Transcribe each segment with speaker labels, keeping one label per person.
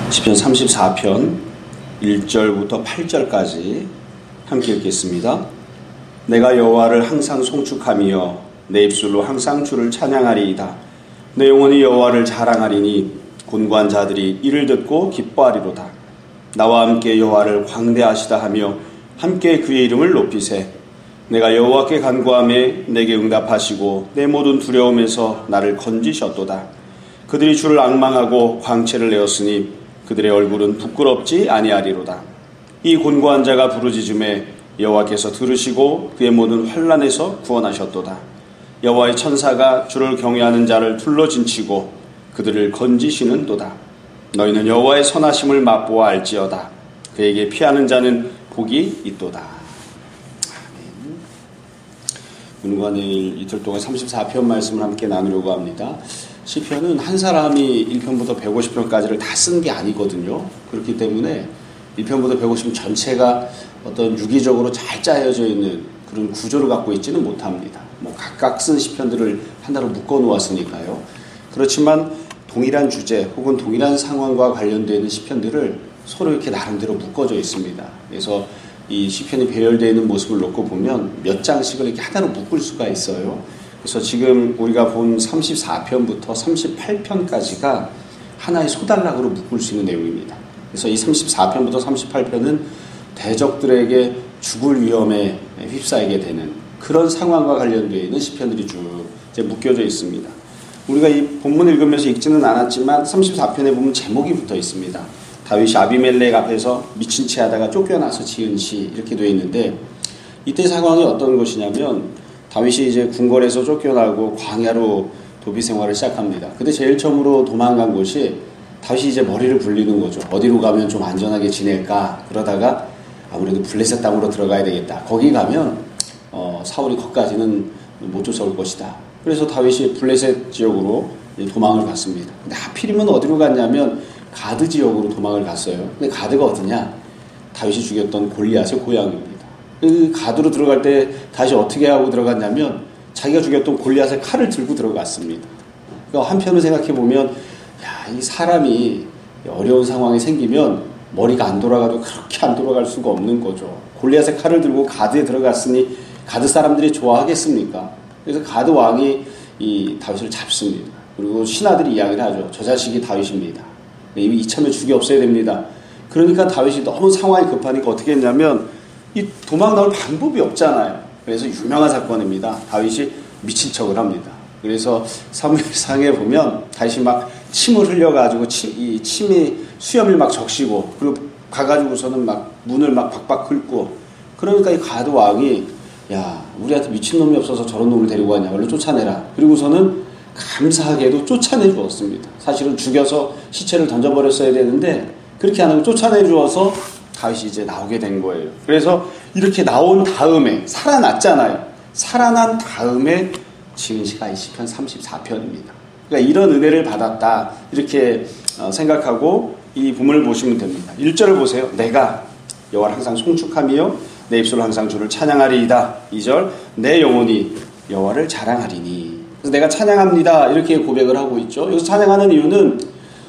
Speaker 1: 시편 34편 1절부터 8절까지 함께 읽겠습니다. 내가 여호와를 항상 송축하며 내 입술로 항상 주를 찬양하리이다. 내 영혼이 여호와를 자랑하리니 곤고한 자들이 이를 듣고 기뻐하리로다. 나와 함께 여호와를 광대하시다 하며 함께 그의 이름을 높이세. 내가 여호와께 간구하매 내게 응답하시고 내 모든 두려움에서 나를 건지셨도다. 그들이 주를 앙망하고 광채를 내었으니 그들의 얼굴은 부끄럽지 아니하리로다. 이 곤고한 자가 부르짖음에 여호와께서 들으시고 그의 모든 환난에서 구원하셨도다. 여호와의 천사가 주를 경외하는 자를 둘러진치고 그들을 건지시는도다. 너희는 여호와의 선하심을 맛보아 알지어다. 그에게 피하는 자는 복이 있도다. 아멘. 오늘과 내일 이틀 동안 34편 말씀을 함께 나누려고 합니다. 시편은 한 사람이 1편부터 150편까지를 다 쓴 게 아니거든요. 그렇기 때문에 1편부터 150편 전체가 어떤 유기적으로 잘 짜여져 있는 그런 구조를 갖고 있지는 못합니다. 각각 쓴 시편들을 하나로 묶어 놓았으니까요. 그렇지만 동일한 주제 혹은 동일한 상황과 관련되어 있는 시편들을 서로 이렇게 나름대로 묶어져 있습니다. 그래서 이 시편이 배열되어 있는 모습을 놓고 보면 몇 장씩을 이렇게 하나로 묶을 수가 있어요. 그래서 지금 우리가 본 34편부터 38편까지가 하나의 소단락으로 묶을 수 있는 내용입니다. 그래서 이 34편부터 38편은 대적들에게 죽을 위험에 휩싸이게 되는 그런 상황과 관련되어 있는 시편들이 쭉 이제 묶여져 있습니다. 우리가 이 본문 읽으면서 읽지는 않았지만 34편에 보면 제목이 붙어 있습니다. 다윗이 아비멜렉 앞에서 미친 채 하다가 쫓겨나서 지은 시 이렇게 되어 있는데, 이때 상황이 어떤 것이냐면 다윗이 이제 궁궐에서 쫓겨나고 광야로 도피 생활을 시작합니다. 근데 제일 처음으로 도망간 곳이 다윗이 이제 머리를 굴리는 거죠. 어디로 가면 좀 안전하게 지낼까? 그러다가 아무래도 블레셋 땅으로 들어가야 되겠다. 거기 가면 사울이 거기까지는 못 쫓아올 것이다. 그래서 다윗이 블레셋 지역으로 도망을 갔습니다. 근데 하필이면 어디로 갔냐면 가드 지역으로 도망을 갔어요. 근데 가드가 어디냐? 다윗이 죽였던 골리앗의 고향입니다. 그 가드로 들어갈 때 다시 어떻게 하고 들어갔냐면 자기가 죽였던 골리앗의 칼을 들고 들어갔습니다. 그러니까 한편으로 생각해 보면 이 사람이 어려운 상황이 생기면 머리가 안 돌아가도 그렇게 안 돌아갈 수가 없는 거죠. 골리앗의 칼을 들고 가드에 들어갔으니 가드 사람들이 좋아하겠습니까? 그래서 가드 왕이 이 다윗을 잡습니다. 그리고 신하들이 이야기를 하죠. 저 자식이 다윗입니다. 이참에 죽여 없애야 됩니다. 그러니까 다윗이 너무 상황이 급하니까 어떻게 했냐면 이 도망 나올 방법이 없잖아요. 그래서 유명한 사건입니다. 다윗이 미친 척을 합니다. 그래서 사무엘상에 보면 다윗이 막 침을 흘려가지고 이 침이 수염을 막 적시고, 그리고 가가지고서는 막 문을 막 박박 긁고, 그러니까 이 가드 왕이 우리한테 미친 놈이 없어서 저런 놈을 데리고 왔냐, 원래 쫓아내라. 그리고서는 감사하게도 쫓아내 주었습니다. 사실은 죽여서 시체를 던져버렸어야 되는데 그렇게 안 하고 쫓아내 주어서 다윗이 이제 나오게 된 거예요. 그래서 이렇게 나온 다음에 살아났잖아요. 살아난 다음에 지은 시가 이 시편 34편입니다. 그러니까 이런 은혜를 받았다 이렇게 생각하고 이 부문을 보시면 됩니다. 1절을 보세요. 내가 여호와를 항상 송축하며 내 입술로 항상 주를 찬양하리이다. 2절 내 영혼이 여호와를 자랑하리니. 그래서 내가 찬양합니다 이렇게 고백을 하고 있죠. 여기서 찬양하는 이유는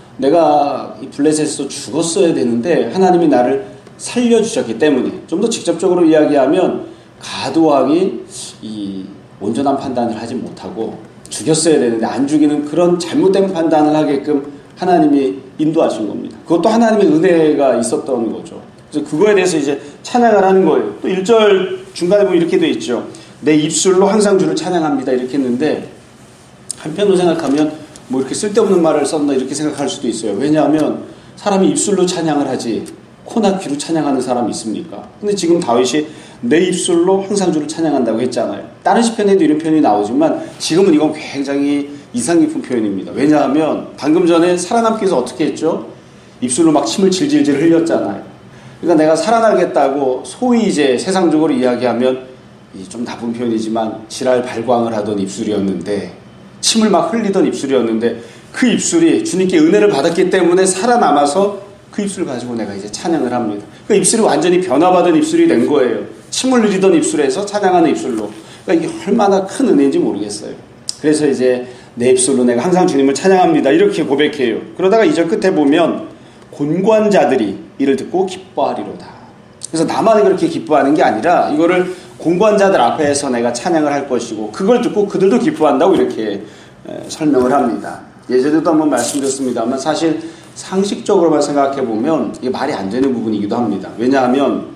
Speaker 1: 내가 이 블레셋에서 죽었어야 되는데 하나님이 나를 살려주셨기 때문에, 좀 더 직접적으로 이야기하면 가드 왕이 이 온전한 판단을 하지 못하고 죽였어야 되는데 안 죽이는 그런 잘못된 판단을 하게끔 하나님이 인도하신 겁니다. 그것도 하나님의 은혜가 있었던 거죠. 그래서 그거에 대해서 이제 찬양을 하는 거예요. 또 1절 중간에 보면 이렇게 되어 있죠. 내 입술로 항상 주를 찬양합니다 이렇게 했는데, 한편으로 생각하면 이렇게 쓸데없는 말을 썼나 이렇게 생각할 수도 있어요. 왜냐하면 사람이 입술로 찬양을 하지 코나 귀로 찬양하는 사람이 있습니까? 근데 지금 다윗이 내 입술로 항상 주를 찬양한다고 했잖아요. 다른 시편에도 이런 표현이 나오지만 지금은 이건 굉장히 인상 깊은 표현입니다. 왜냐하면 방금 전에 살아남기 위해서 어떻게 했죠? 입술로 막 침을 질질질 흘렸잖아요. 그러니까 내가 살아나겠다고 소위 이제 세상적으로 이야기하면 좀 나쁜 표현이지만 지랄 발광을 하던 입술이었는데, 침을 막 흘리던 입술이었는데, 그 입술이 주님께 은혜를 받았기 때문에 살아남아서 그 입술 가지고 내가 이제 찬양을 합니다. 그 입술이 완전히 변화받은 입술이 된 거예요. 침을 흘리던 입술에서 찬양하는 입술로. 그러니까 이게 얼마나 큰 은혜인지 모르겠어요. 그래서 이제 내 입술로 내가 항상 주님을 찬양합니다 이렇게 고백해요. 그러다가 2절 끝에 보면 곤고한 자들이 이를 듣고 기뻐하리로다. 그래서 나만 그렇게 기뻐하는 게 아니라 이거를 곤고한 자들 앞에서 내가 찬양을 할 것이고 그걸 듣고 그들도 기뻐한다고 이렇게 설명을 합니다. 예전에도 한번 말씀드렸습니다만 사실 상식적으로만 생각해 보면 이게 말이 안 되는 부분이기도 합니다. 왜냐하면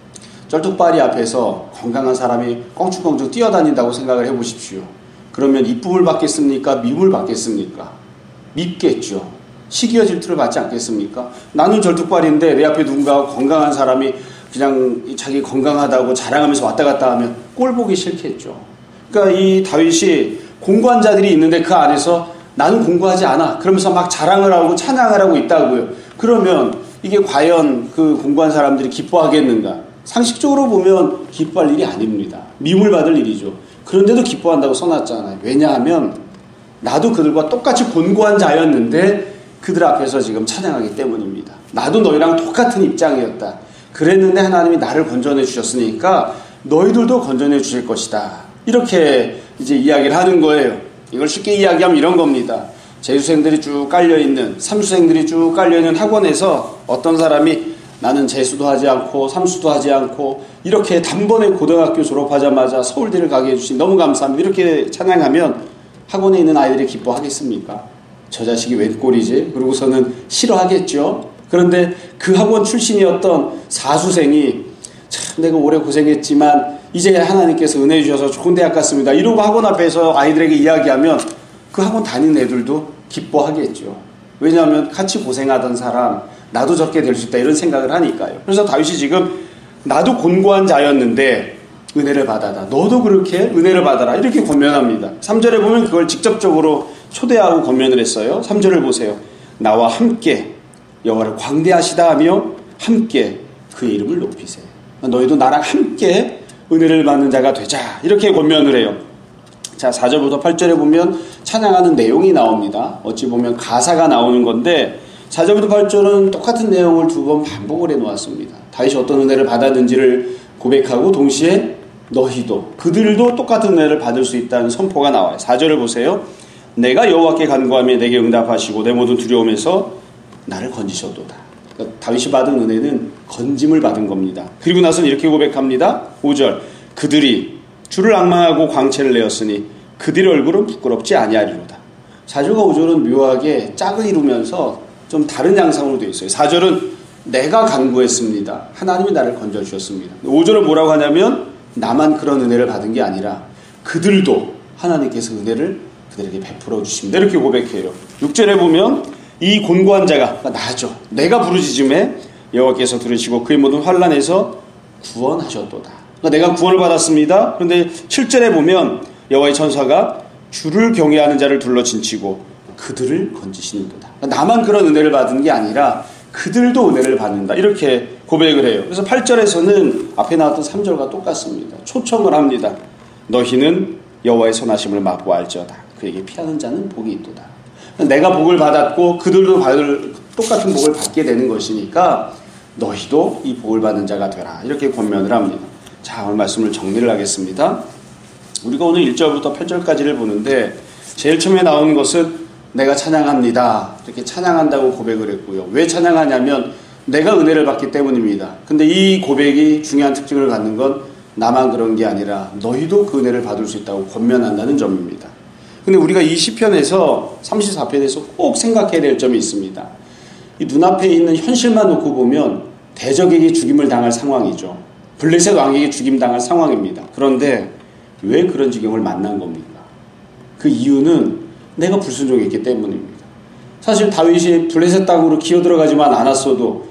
Speaker 1: 쩔뚝발이 앞에서 건강한 사람이 껑충껑충 뛰어다닌다고 생각을 해보십시오. 그러면 이쁨을 받겠습니까? 미움을 받겠습니까? 밉겠죠. 시기와 질투를 받지 않겠습니까? 나는 절뚝발인데 내 앞에 누군가 건강한 사람이 그냥 자기 건강하다고 자랑하면서 왔다 갔다 하면 꼴 보기 싫겠죠. 그러니까 이 다윗이 공고한 자들이 있는데 그 안에서 나는 공고하지 않아. 그러면서 막 자랑을 하고 찬양을 하고 있다고요. 그러면 이게 과연 그 공고한 사람들이 기뻐하겠는가? 상식적으로 보면 기뻐할 일이 아닙니다. 미움을 받을 일이죠. 그런데도 기뻐한다고 써놨잖아요. 왜냐하면 나도 그들과 똑같이 곤고한 자였는데 그들 앞에서 지금 찬양하기 때문입니다. 나도 너희랑 똑같은 입장이었다. 그랬는데 하나님이 나를 건져내 주셨으니까 너희들도 건져내 주실 것이다. 이렇게 이제 이야기를 하는 거예요. 이걸 쉽게 이야기하면 이런 겁니다. 재수생들이 쭉 깔려있는, 삼수생들이 쭉 깔려있는 학원에서 어떤 사람이 나는 재수도 하지 않고 삼수도 하지 않고 이렇게 단번에 고등학교 졸업하자마자 서울대를 가게 해주신 너무 감사합니다. 이렇게 찬양하면 학원에 있는 아이들이 기뻐하겠습니까? 저 자식이 웬 꼴이지? 그러고서는 싫어하겠죠. 그런데 그 학원 출신이었던 사수생이 참 내가 오래 고생했지만 이제 하나님께서 은혜 주셔서 좋은 대학 갔습니다. 이러고 학원 앞에서 아이들에게 이야기하면 그 학원 다니는 애들도 기뻐하겠죠. 왜냐하면 같이 고생하던 사람 나도 저렇게 될 수 있다 이런 생각을 하니까요. 그래서 다윗이 지금 나도 곤고한 자였는데 은혜를 받아라. 너도 그렇게 은혜를 받아라. 이렇게 권면합니다. 3절에 보면 그걸 직접적으로 초대하고 권면을 했어요. 3절을 보세요. 나와 함께 여호와를 광대하시다 하며 함께 그의 이름을 높이세. 너희도 나랑 함께 은혜를 받는 자가 되자. 이렇게 권면을 해요. 자, 4절부터 8절에 보면 찬양하는 내용이 나옵니다. 어찌 보면 가사가 나오는 건데 4절부터 8절은 똑같은 내용을 두 번 반복을 해놓았습니다. 다윗이 어떤 은혜를 받았는지를 고백하고 동시에 너희도 그들도 똑같은 은혜를 받을 수 있다는 선포가 나와요. 4절을 보세요. 내가 여호와께 간구하며 내게 응답하시고 내 모든 두려움에서 나를 건지셨도다. 그러니까 다윗이 받은 은혜는 건짐을 받은 겁니다. 그리고 나서는 이렇게 고백합니다. 5절 그들이 주를 앙망하고 광채를 내었으니 그들의 얼굴은 부끄럽지 아니하리로다. 4절과 5절은 묘하게 짝을 이루면서 좀 다른 양상으로 되어 있어요. 4절은 내가 간구했습니다. 하나님이 나를 건져주셨습니다. 5절은 뭐라고 하냐면 나만 그런 은혜를 받은 게 아니라 그들도 하나님께서 은혜를 그들에게 베풀어 주십니다. 이렇게 고백해요. 6절에 보면 이 곤고한 자가 나죠. 내가 부르짖음에 여호와께서 들으시고 그의 모든 환난에서 구원하셨도다. 그러니까 내가 구원을 받았습니다. 그런데 7절에 보면 여호와의 천사가 주를 경외하는 자를 둘러진치고 그들을 건지시는도다. 그러니까 나만 그런 은혜를 받은 게 아니라 그들도 은혜를 받는다. 이렇게 고백을 해요. 그래서 8절에서는 앞에 나왔던 3절과 똑같습니다. 초청을 합니다. 너희는 여호와의 선하심을 맛보알지어다. 그에게 피하는 자는 복이 있도다. 내가 복을 받았고 그들도 똑같은 복을 받게 되는 것이니까 너희도 이 복을 받는 자가 되라. 이렇게 권면을 합니다. 자, 오늘 말씀을 정리를 하겠습니다. 우리가 오늘 1절부터 8절까지를 보는데 제일 처음에 나오는 것은 내가 찬양합니다. 이렇게 찬양한다고 고백을 했고요. 왜 찬양하냐면 내가 은혜를 받기 때문입니다. 근데 이 고백이 중요한 특징을 갖는 건 나만 그런 게 아니라 너희도 그 은혜를 받을 수 있다고 권면한다는 점입니다. 근데 우리가 이 시편에서 34편에서 꼭 생각해야 될 점이 있습니다. 이 눈앞에 있는 현실만 놓고 보면 대적에게 죽임을 당할 상황이죠. 블레셋 왕에게 죽임당할 상황입니다. 그런데 왜 그런 지경을 만난 겁니까? 그 이유는 내가 불순종했기 때문입니다. 사실 다윗이 블레셋 땅으로 기어들어가지만 않았어도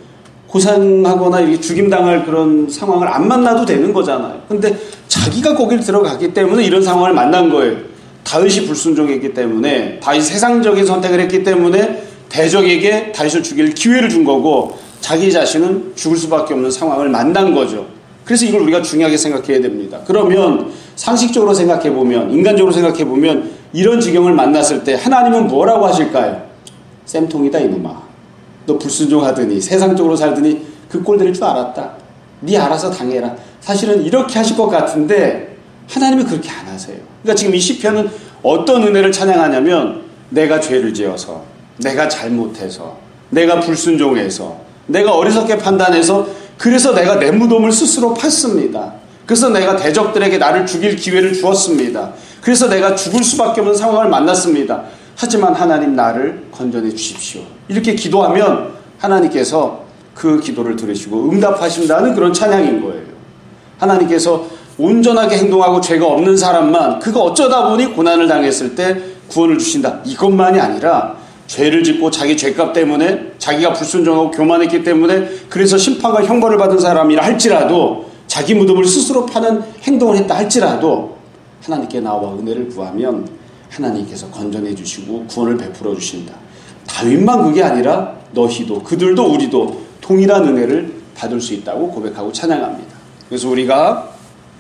Speaker 1: 고생하거나 이렇게 죽임당할 그런 상황을 안 만나도 되는 거잖아요. 근데 자기가 거길 들어갔기 때문에 이런 상황을 만난 거예요. 다윗이 불순종했기 때문에, 다윗이 세상적인 선택을 했기 때문에 대적에게 다윗을 죽일 기회를 준 거고 자기 자신은 죽을 수밖에 없는 상황을 만난 거죠. 그래서 이걸 우리가 중요하게 생각해야 됩니다. 그러면 상식적으로 생각해보면, 인간적으로 생각해보면 이런 지경을 만났을 때 하나님은 뭐라고 하실까요? 쌤통이다 이놈아. 너 불순종하더니 세상적으로 살더니 그 꼴 될 줄 알았다. 네 알아서 당해라. 사실은 이렇게 하실 것 같은데 하나님은 그렇게 안 하세요. 그러니까 지금 이 시편은 어떤 은혜를 찬양하냐면 내가 죄를 지어서, 내가 잘못해서, 내가 불순종해서, 내가 어리석게 판단해서, 그래서 내가 내 무덤을 스스로 팠습니다. 그래서 내가 대적들에게 나를 죽일 기회를 주었습니다. 그래서 내가 죽을 수밖에 없는 상황을 만났습니다. 하지만 하나님 나를 건져내 주십시오. 이렇게 기도하면 하나님께서 그 기도를 들으시고 응답하신다는 그런 찬양인 거예요. 하나님께서 온전하게 행동하고 죄가 없는 사람만 그가 어쩌다 보니 고난을 당했을 때 구원을 주신다. 이것만이 아니라 죄를 짓고 자기 죄값 때문에 자기가 불순종하고 교만했기 때문에 그래서 심판과 형벌을 받은 사람이라 할지라도 자기 무덤을 스스로 파는 행동을 했다 할지라도 하나님께 나와 은혜를 구하면 하나님께서 건져내 주시고 구원을 베풀어 주신다. 다윗만 그게 아니라 너희도, 그들도, 우리도 동일한 은혜를 받을 수 있다고 고백하고 찬양합니다. 그래서 우리가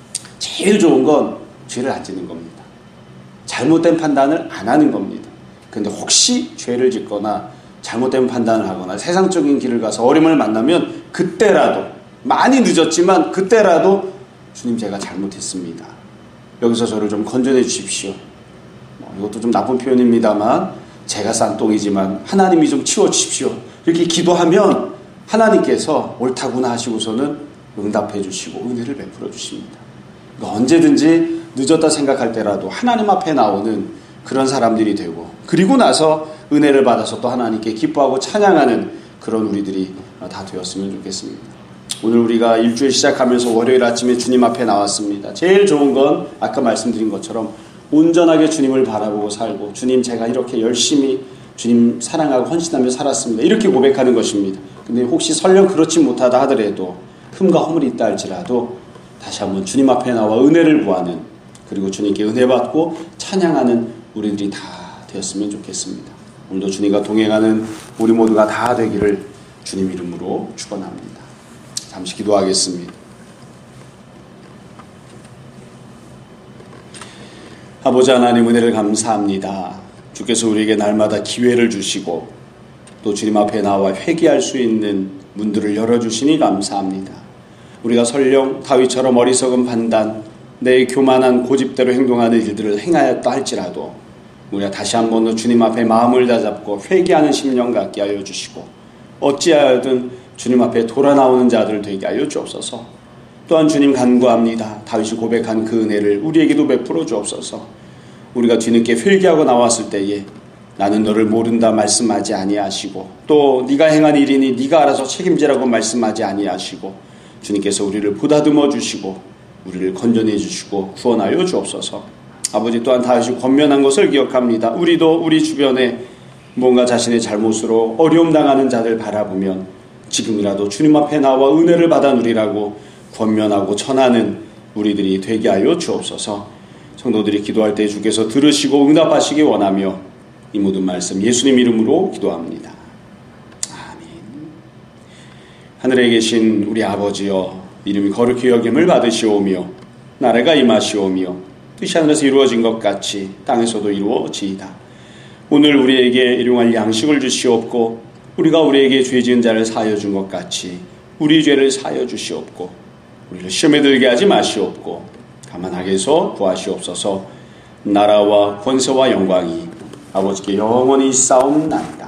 Speaker 1: 제일 좋은 건 죄를 안 짓는 겁니다. 잘못된 판단을 안 하는 겁니다. 그런데 혹시 죄를 짓거나 잘못된 판단을 하거나 세상적인 길을 가서 어려움을 만나면 그때라도, 많이 늦었지만 그때라도 주님 제가 잘못했습니다. 여기서 저를 좀 건져내 주십시오. 이것도 좀 나쁜 표현입니다만 제가 싼 똥이지만 하나님이 좀 치워주십시오. 이렇게 기도하면 하나님께서 옳다구나 하시고서는 응답해 주시고 은혜를 베풀어 주십니다. 그러니까 언제든지 늦었다 생각할 때라도 하나님 앞에 나오는 그런 사람들이 되고, 그리고 나서 은혜를 받아서 또 하나님께 기뻐하고 찬양하는 그런 우리들이 다 되었으면 좋겠습니다. 오늘 우리가 일주일 시작하면서 월요일 아침에 주님 앞에 나왔습니다. 제일 좋은 건 아까 말씀드린 것처럼 온전하게 주님을 바라보고 살고, 주님 제가 이렇게 열심히 주님 사랑하고 헌신하며 살았습니다. 이렇게 고백하는 것입니다. 근데 혹시 설령 그렇지 못하다 하더라도 흠과 허물이 있다 할지라도 다시 한번 주님 앞에 나와 은혜를 구하는, 그리고 주님께 은혜 받고 찬양하는 우리들이 다 되었으면 좋겠습니다. 오늘도 주님과 동행하는 우리 모두가 다 되기를 주님 이름으로 축원합니다. 잠시 기도하겠습니다. 아버지 하나님, 은혜를 감사합니다. 주께서 우리에게 날마다 기회를 주시고 또 주님 앞에 나와 회개할 수 있는 문들을 열어주시니 감사합니다. 우리가 설령 다윗처럼 어리석은 판단, 내 교만한 고집대로 행동하는 일들을 행하였다 할지라도 우리가 다시 한번 더 주님 앞에 마음을 다잡고 회개하는 심령 갖게 하여 주시고, 어찌하여든 주님 앞에 돌아 나오는 자들 되게 하여 주옵소서. 또한 주님 간구합니다. 다윗이 고백한 그 은혜를 우리에게도 베풀어 주옵소서. 우리가 뒤늦게 회개하고 나왔을 때에 나는 너를 모른다 말씀하지 아니하시고, 또 네가 행한 일이니 네가 알아서 책임지라고 말씀하지 아니하시고, 주님께서 우리를 보다듬어 주시고 우리를 건져내 주시고 구원하여 주옵소서. 아버지, 또한 다윗이 권면한 것을 기억합니다. 우리도 우리 주변에 뭔가 자신의 잘못으로 어려움 당하는 자들 바라보면 지금이라도 주님 앞에 나와 은혜를 받아 누리라고 권면하고 전하는 우리들이 되게 하여 주옵소서. 성도들이 기도할 때 주께서 들으시고 응답하시기 원하며 이 모든 말씀 예수님 이름으로 기도합니다. 아멘. 하늘에 계신 우리 아버지여, 이름이 거룩히 여김을 받으시오며 나라가 임하시오며 뜻이 하늘에서 이루어진 것 같이 땅에서도 이루어지이다. 오늘 우리에게 일용할 양식을 주시옵고, 우리가 우리에게 죄 지은 자를 사하여 준 것 같이 우리 죄를 사하여 주시옵고, 우리를 시험에 들게 하지 마시옵고 가만하게 해서 구하시옵소서. 나라와 권세와 영광이 아버지께 영원히 있사옵나이다.